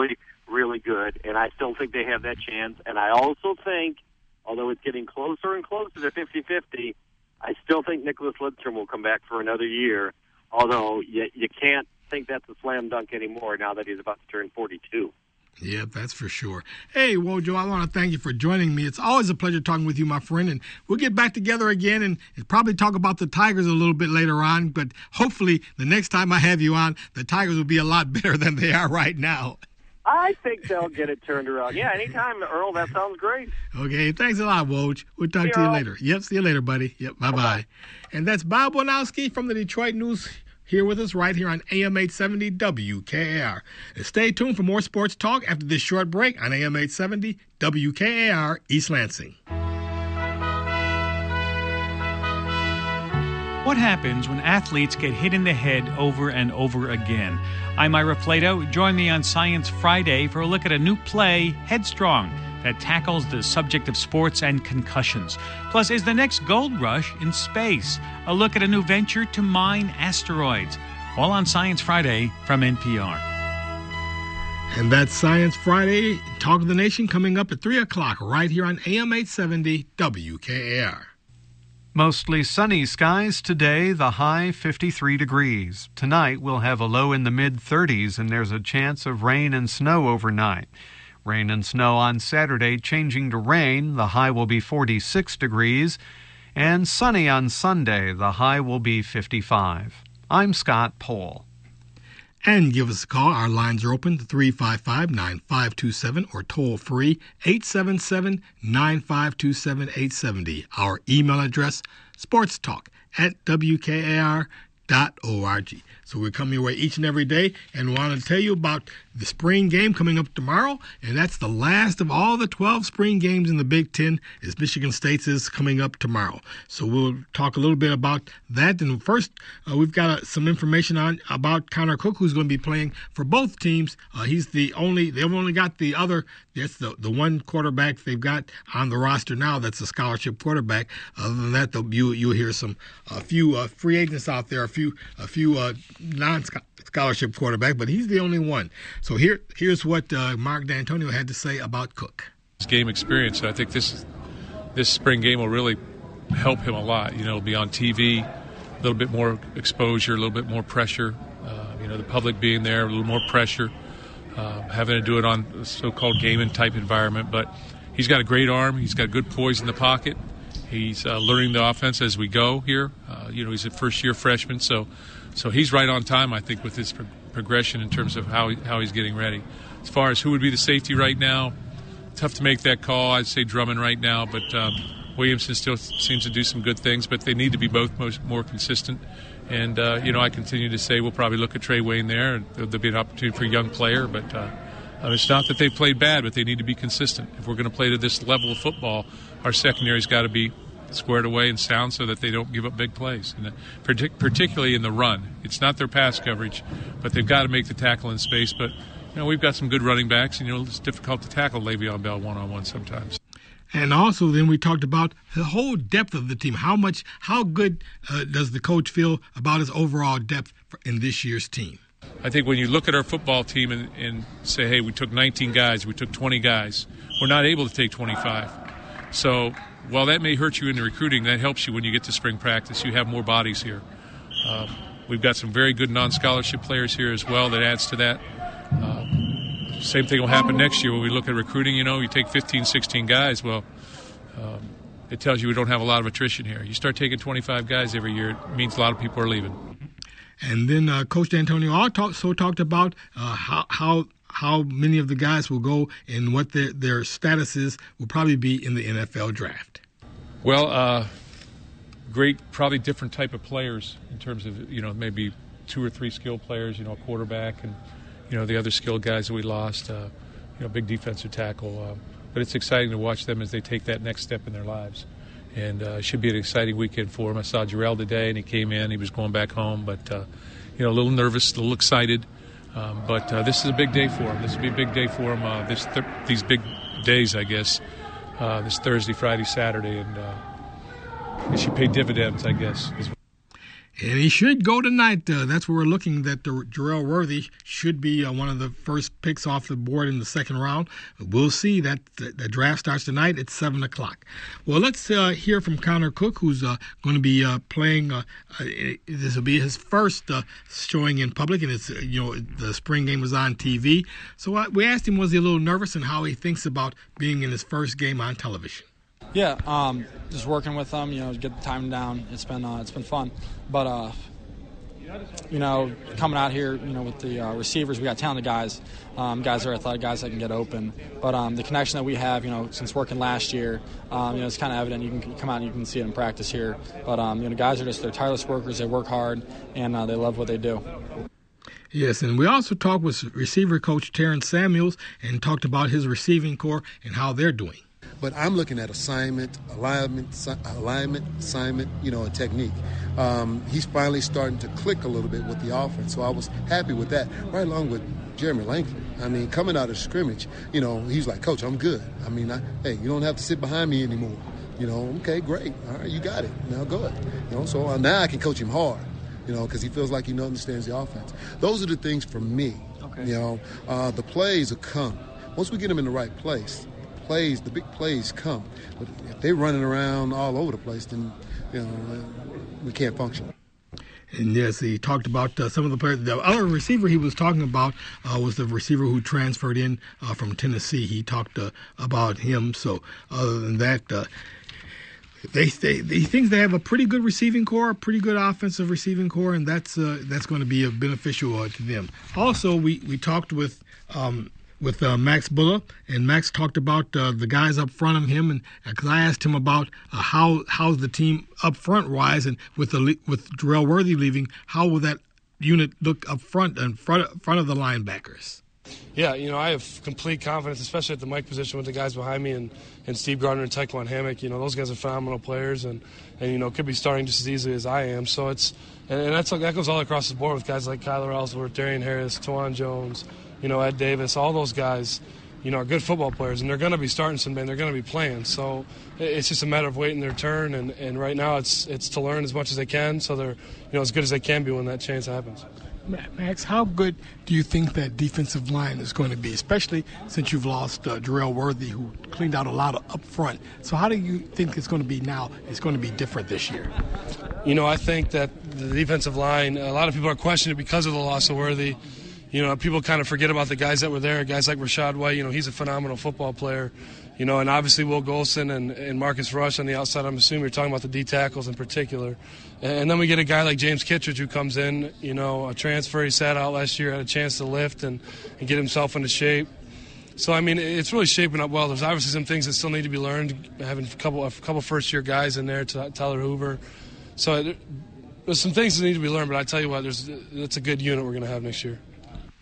really good, and I still think they have that chance. And I also think, although it's getting closer and closer to fifty-fifty, I still think Nicholas Lidstrom will come back for another year, although you, you can't think that's a slam dunk anymore now that he's about to turn forty-two. Yeah, that's for sure. Hey, Wojo, I want to thank you for joining me. It's always a pleasure talking with you, my friend, and we'll get back together again and probably talk about the Tigers a little bit later on, but hopefully the next time I have you on, the Tigers will be a lot better than they are right now. I think they'll get it turned around. Yeah, anytime, Earl, that sounds great. Okay, thanks a lot, Woj. We'll talk See to you you later. Yep, see you later, buddy. Yep, bye-bye. Bye-bye. And that's Bob Wonowski from the Detroit News here with us right here on A M eight seventy W K A R. And stay tuned for more sports talk after this short break on A M eight seventy W K A R East Lansing. What happens when athletes get hit in the head over and over again? I'm Ira Plato. Join me on Science Friday for a look at a new play, Headstrong, that tackles the subject of sports and concussions. Plus, is the next gold rush in space? A look at a new venture to mine asteroids. All on Science Friday from N P R. And that's Science Friday, Talk of the Nation, coming up at three o'clock right here on A M eight seventy W K A R. Mostly sunny skies today, the high fifty-three degrees. Tonight we'll have a low in the mid-thirties and there's a chance of rain and snow overnight. Rain and snow on Saturday, changing to rain. The high will be forty-six degrees. And sunny on Sunday. The high will be fifty-five. I'm Scott Pohl. And give us a call. Our lines are open to three five five, nine five two seven or toll free eight seven seven, nine five two seven, eight seven zero. Our email address, sportstalk at W K A R dot org. So we come your way each and every day and want to tell you about the spring game coming up tomorrow, and that's the last of all the twelve spring games in the Big Ten, as Michigan State's is coming up tomorrow. So we'll talk a little bit about that. And first, uh, we've got uh, some information on about Connor Cook, who's going to be playing for both teams. Uh, he's the only, they've only got the other, that's the, the one quarterback they've got on the roster now that's a scholarship quarterback. Other than that, you, you'll hear some, a few uh, free agents out there, a few, a few uh, non-scholarship quarterback, but he's the only one. So here, here's what uh, Mark D'Antonio had to say about Cook. His game experience, I think this this spring game will really help him a lot. You know, it'll be on T V, a little bit more exposure, a little bit more pressure. Uh, you know, the public being there, a little more pressure, uh, having to do it on a so-called gaming type environment. But he's got a great arm. He's got good poise in the pocket. He's uh, learning the offense as we go here. Uh, you know, he's a first-year freshman, so so he's right on time, I think, with his pro- progression in terms of how he, how he's getting ready. As far as who would be the safety right now, tough to make that call. I'd say Drummond right now, but um, Williamson still seems to do some good things, but they need to be both most, more consistent. And, uh, you know, I continue to say we'll probably look at Trey Wayne there, and there'll be an opportunity for a young player, but uh, uh, it's not that they've played bad, but they need to be consistent. If we're going to play to this level of football, our secondary's got to be squared away and sound so that they don't give up big plays, and partic- particularly in the run. It's not their pass coverage, but they've got to make the tackle in space. But, you know, we've got some good running backs, and, you know, it's difficult to tackle Le'Veon Bell one-on-one sometimes. And also then we talked about the whole depth of the team. How much, how good uh, does the coach feel about his overall depth in this year's team? I think when you look at our football team and, and say, hey, we took nineteen guys, we took twenty guys, we're not able to take twenty-five. So while that may hurt you in the recruiting, that helps you when you get to spring practice. You have more bodies here. Uh, we've got some very good non-scholarship players here as well that adds to that. Uh, same thing will happen next year when we look at recruiting. You know, you take fifteen, sixteen guys, well, um, it tells you we don't have a lot of attrition here. You start taking twenty-five guys every year, it means a lot of people are leaving. And then uh, Coach D'Antonio also talked about uh, how, how how many of the guys will go and what their, their status is will probably be in the N F L draft. Well, uh, great, probably different type of players in terms of, you know, maybe two or three skilled players, you know, a quarterback and, you know, the other skilled guys that we lost, uh, you know, big defensive tackle. Uh, but it's exciting to watch them as they take that next step in their lives. And uh, it should be an exciting weekend for him. I saw Jarrell today, and he came in. He was going back home, but, uh, you know, a little nervous, a little excited. Um, but uh, this is a big day for him. This will be a big day for him, uh, this th- these big days, I guess, uh, this Thursday, Friday, Saturday. And uh, it should pay dividends, I guess. And he should go tonight. Uh, that's where we're looking that the Jerrell Worthy should be uh, one of the first picks off the board in the second round. We'll see. That the, the draft starts tonight at seven o'clock. Well, let's uh, hear from Connor Cook, who's uh, going to be uh, playing. Uh, uh, this will be his first uh, showing in public, and it's uh, you know the spring game was on T V. So uh, we asked him, was he a little nervous, and how he thinks about being in his first game on television. Yeah, um, just working with them, you know, get the time down. It's been uh, it's been fun, but uh, you know, coming out here, you know, with the uh, receivers, we got talented guys, um, guys that are athletic, guys that can get open. But um, the connection that we have, you know, since working last year, um, you know, it's kind of evident. You can come out and you can see it in practice here. But um, you know, guys are just they're tireless workers. They work hard and uh, they love what they do. Yes, and we also talked with receiver coach Terrence Samuels and talked about his receiving corps and how they're doing. But I'm looking at assignment, alignment, alignment, assignment, you know, and technique. Um, he's finally starting to click a little bit with the offense, so I was happy with that. Right along with Jeremy Langford. I mean, coming out of scrimmage, you know, he's like, Coach, I'm good. I mean, I, hey, you don't have to sit behind me anymore. You know, okay, great. All right, you got it. Now go ahead. You know, so uh, now I can coach him hard, you know, because he feels like he understands the offense. Those are the things for me. Okay. You know, uh, the plays will come. Once we get them in the right place, plays, the big plays come. But if they're running around all over the place, then, you know, we can't function. And yes, he talked about uh, some of the players. The other receiver he was talking about uh, was the receiver who transferred in uh, from Tennessee. He talked uh, about him. So other than that, uh, they, they he thinks they have a pretty good receiving core, a pretty good offensive receiving core, and that's uh, that's going to be a beneficial uh, to them. Also, we we talked with. Um, with uh, Max Buller, and Max talked about uh, the guys up front of him, and because uh, I asked him about uh, how how's the team up front wise, and with the with Jerrell Worthy leaving, how will that unit look up front and front front of the linebackers? Yeah, you know, I have complete confidence, especially at the Mike position with the guys behind me and, and Steve Gardner and Taekwon Hammock. You know, those guys are phenomenal players, and, and you know, could be starting just as easily as I am. So it's and, and that's that goes all across the board with guys like Kyler Ellsworth, Darian Harris, Tawan Jones. You know, Ed Davis, all those guys, you know, are good football players, and they're going to be starting someday, and they're going to be playing. So it's just a matter of waiting their turn, and, and right now it's it's to learn as much as they can, so they're, you know, as good as they can be when that chance happens. Max, how good do you think that defensive line is going to be, especially since you've lost uh, Jerrell Worthy, who cleaned out a lot of up front? So how do you think it's going to be now? It's going to be different this year. You know, I think that the defensive line, a lot of people are questioning it because of the loss of Worthy. You know, people kind of forget about the guys that were there, guys like Rashad White. You know, he's a phenomenal football player. You know, and obviously Will Golson and, and Marcus Rush on the outside. I'm assuming you're talking about the D tackles in particular. And then we get a guy like James Kittredge who comes in, you know, a transfer. He sat out last year, had a chance to lift and, and get himself into shape. So, I mean, it's really shaping up well. There's obviously some things that still need to be learned, having a couple, a couple first-year guys in there, Tyler Hoover. So there's some things that need to be learned, but I tell you what, there's it's a good unit we're going to have next year.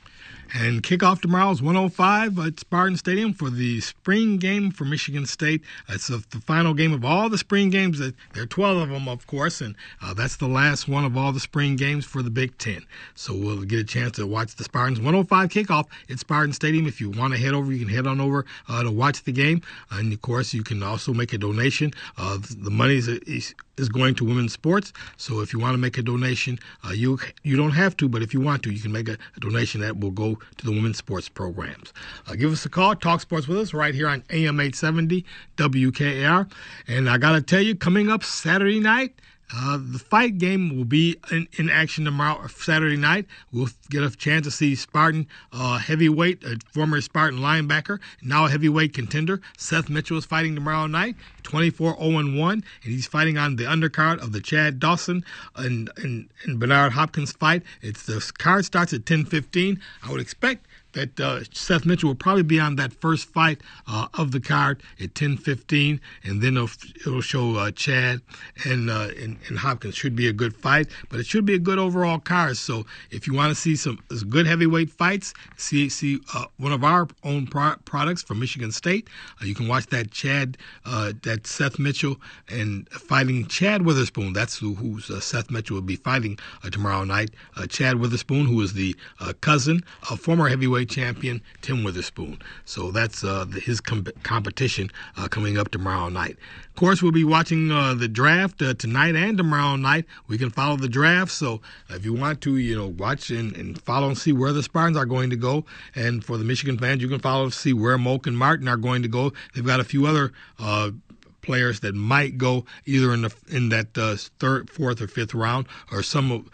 And kickoff tomorrow is one oh five at Spartan Stadium for the spring game for Michigan State. It's the final game of all the spring games. There are twelve of them, of course, and uh, that's the last one of all the spring games for the Big Ten. So we'll get a chance to watch the Spartans. one oh five kickoff at Spartan Stadium. If you want to head over, you can head on over uh, to watch the game. And, of course, you can also make a donation. Uh, the money is, is, is going to women's sports. So if you want to make a donation, uh, you you don't have to, but if you want to, you can make a, a donation that will go to the women's sports programs. Uh, give us a call, talk sports with us right here on A M eight seventy W K A R. And I got to tell you, coming up Saturday night, Uh, the fight game will be in, in action tomorrow, Saturday night. We'll get a chance to see Spartan uh, heavyweight, a former Spartan linebacker, now a heavyweight contender. Seth Mitchell is fighting tomorrow night, twenty-four oh one, and he's fighting on the undercard of the Chad Dawson and, and, and Bernard Hopkins fight. It's the card starts at ten fifteen. I would expect that uh, Seth Mitchell will probably be on that first fight uh, of the card at ten fifteen, and then it'll, it'll show uh, Chad and, uh, and and Hopkins. Should be a good fight, but it should be a good overall card. So if you want to see some good heavyweight fights, see see uh, one of our own pro- products from Michigan State, uh, you can watch that Chad, uh, that Seth Mitchell and fighting Chad Witherspoon. That's who who's uh, Seth Mitchell will be fighting uh, tomorrow night. Uh, Chad Witherspoon, who is the uh, cousin of former heavyweight heavyweight champion Tim Witherspoon. So that's uh, the, his com- competition uh, coming up tomorrow night. Of course, we'll be watching uh, the draft uh, tonight and tomorrow night. We can follow the draft, so if you want to, you know, watch and, and follow and see where the Spartans are going to go. And for the Michigan fans, you can follow and see where Moke and Martin are going to go. They've got a few other uh, players that might go either in the in that uh, third, fourth, or fifth round, or some. Of,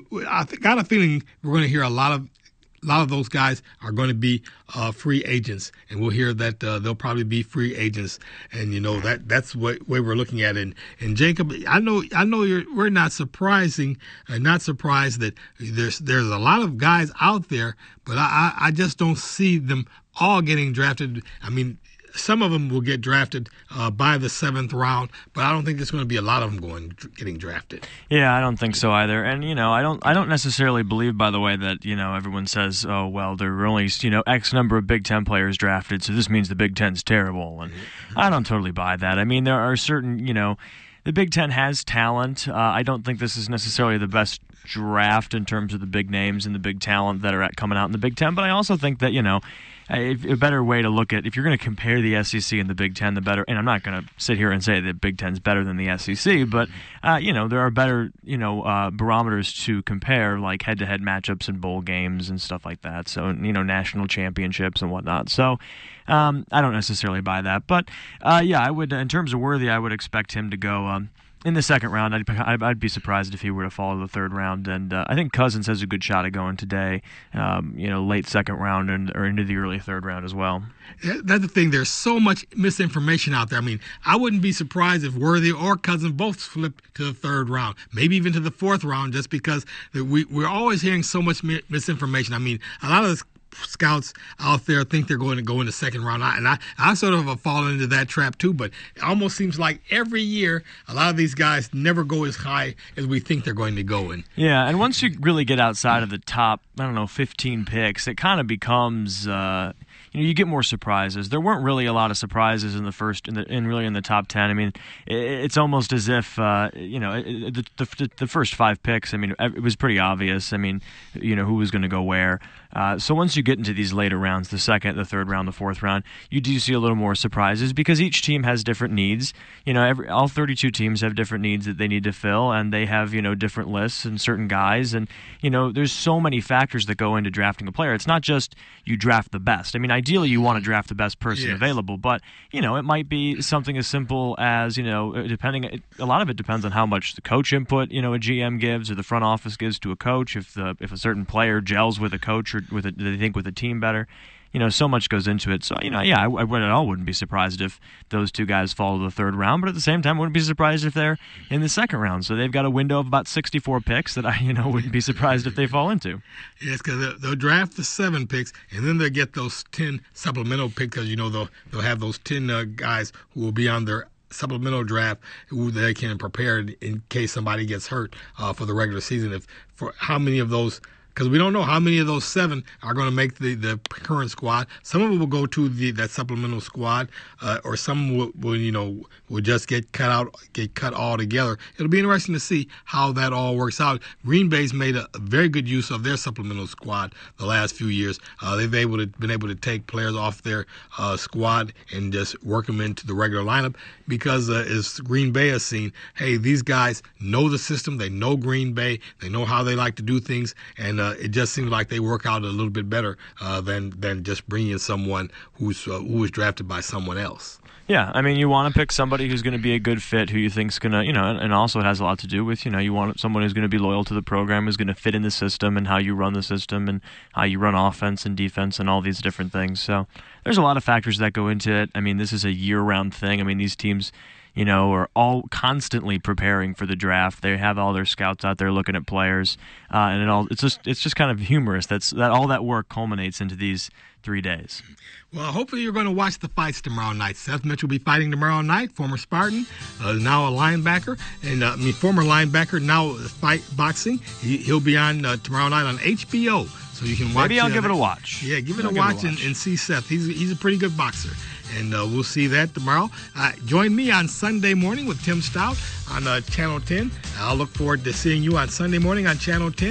I got a feeling we're going to hear a lot of. A lot of those guys are going to be uh, free agents, and we'll hear that uh, they'll probably be free agents. And you know that that's what way we're looking at it. And, and Jacob, I know I know you're we're not surprising, uh, not surprised that there's there's a lot of guys out there, but I, I I just don't see them all getting drafted. I mean, some of them will get drafted uh, by the seventh round, but I don't think there's going to be a lot of them going getting drafted. Yeah, I don't think so either. And you know, I don't, I don't necessarily believe, by the way, that you know everyone says, oh well, there were only you know X number of Big Ten players drafted, so this means the Big Ten's terrible. And mm-hmm. I don't totally buy that. I mean, there are certain, you know, the Big Ten has talent. Uh, I don't think this is necessarily the best draft in terms of the big names and the big talent that are at, coming out in the Big Ten, but I also think that you know. A, a better way to look at, if you're going to compare the S E C and the Big Ten, the better, and I'm not going to sit here and say that Big Ten's better than the S E C, but, uh, you know, there are better, you know, uh, barometers to compare, like head-to-head matchups in bowl games and stuff like that, so, you know, national championships and whatnot, so um, I don't necessarily buy that, but, uh, yeah, I would, in terms of Worthy, I would expect him to go, um, in the second round. I'd, I'd be surprised if he were to fall to the third round, and uh, I think Cousins has a good shot at going today, um, you know, late second round and or into the early third round as well. That's the thing. There's so much misinformation out there. I mean, I wouldn't be surprised if Worthy or Cousins both flip to the third round, maybe even to the fourth round, just because we, we're always hearing so much misinformation. I mean, a lot of this scouts out there think they're going to go in the second round, and I, I sort of have fallen into that trap too, but it almost seems like every year a lot of these guys never go as high as we think they're going to go in. Yeah, and once you really get outside of the top, I don't know, fifteen picks, it kind of becomes, uh, you know, you get more surprises. There weren't really a lot of surprises in the first, in, the, in really in the top ten. I mean, it, it's almost as if, uh, you know, the, the, the first five picks, I mean, it was pretty obvious. I mean, you know, who was going to go where. Uh, so once you get into these later rounds, the second, the third round, the fourth round, you do see a little more surprises because each team has different needs. You know, every, all thirty-two teams have different needs that they need to fill, and they have, you know, different lists and certain guys. And, you know, there's so many factors that go into drafting a player. It's not just you draft the best. I mean, ideally you want to draft the best person yes. available, but, you know, it might be something as simple as, you know, depending, a lot of it depends on how much the coach input, you know, a G M gives or the front office gives to a coach. If the if a certain player gels with a coach or with a, they think with a team better, you know, so much goes into it. So, you know, yeah, I, I would at all wouldn't be surprised if those two guys fall to the third round, but at the same time, wouldn't be surprised if they're in the second round. So they've got a window of about sixty-four picks that I, you know, wouldn't be surprised if they fall into. Yes, because they'll draft the seven picks, and then they'll get those ten supplemental picks because, you know, they'll, they'll have those ten uh, guys who will be on their supplemental draft who they can prepare in case somebody gets hurt uh, for the regular season. If for how many of those, because we don't know how many of those seven are going to make the, the current squad. Some of them will go to the that supplemental squad, uh, or some will, will you know will just get cut out, get cut all together. It'll be interesting to see how that all works out. Green Bay's made a, a very good use of their supplemental squad the last few years. Uh, they've able to been able to take players off their uh, squad and just work them into the regular lineup because uh, as Green Bay has seen, hey, these guys know the system. They know Green Bay. They know how they like to do things, and uh, it just seems like they work out a little bit better uh, than than just bringing someone who's uh, who was drafted by someone else. Yeah, I mean, you want to pick somebody who's going to be a good fit, who you think's going to, you know, and also it has a lot to do with, you know, you want someone who's going to be loyal to the program, who's going to fit in the system and how you run the system and how you run offense and defense and all these different things. So there's a lot of factors that go into it. I mean, this is a year-round thing. I mean, these teams, you know, are all constantly preparing for the draft. They have all their scouts out there looking at players, uh, and it all it's just it's just kind of humorous. That's that all that work culminates into these three days. Well, hopefully you're going to watch the fights tomorrow night. Seth Mitchell will be fighting tomorrow night, former Spartan, uh, now a linebacker, and uh, I mean former linebacker, now fight boxing. He, he'll be on uh, tomorrow night on H B O, so you can watch. Maybe I'll uh, give it a watch. Yeah, give it I'll a watch, it a watch. And, and see Seth. He's he's a pretty good boxer. And uh, we'll see that tomorrow. Uh, join me on Sunday morning with Tim Stout on uh, Channel ten. I'll look forward to seeing you on Sunday morning on Channel ten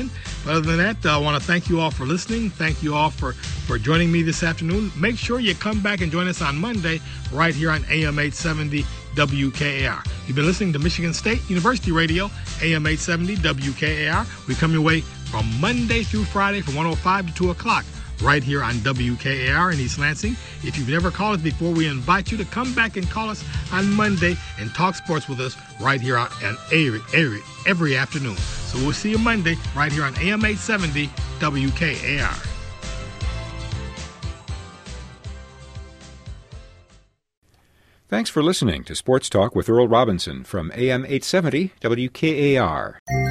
But other than that, uh, I want to thank you all for listening. Thank you all for, for joining me this afternoon. Make sure you come back and join us on Monday right here on A M eight seventy W K A R. You've been listening to Michigan State University Radio, A M eight seventy W K A R. We come your way from Monday through Friday from one oh five to two o'clock right here on W K A R in East Lansing. If you've never called us before, we invite you to come back and call us on Monday and talk sports with us right here on every, every, every afternoon. So we'll see you Monday right here on A M eight seventy W K A R. Thanks for listening to Sports Talk with Earl Robinson from A M eight seventy W K A R.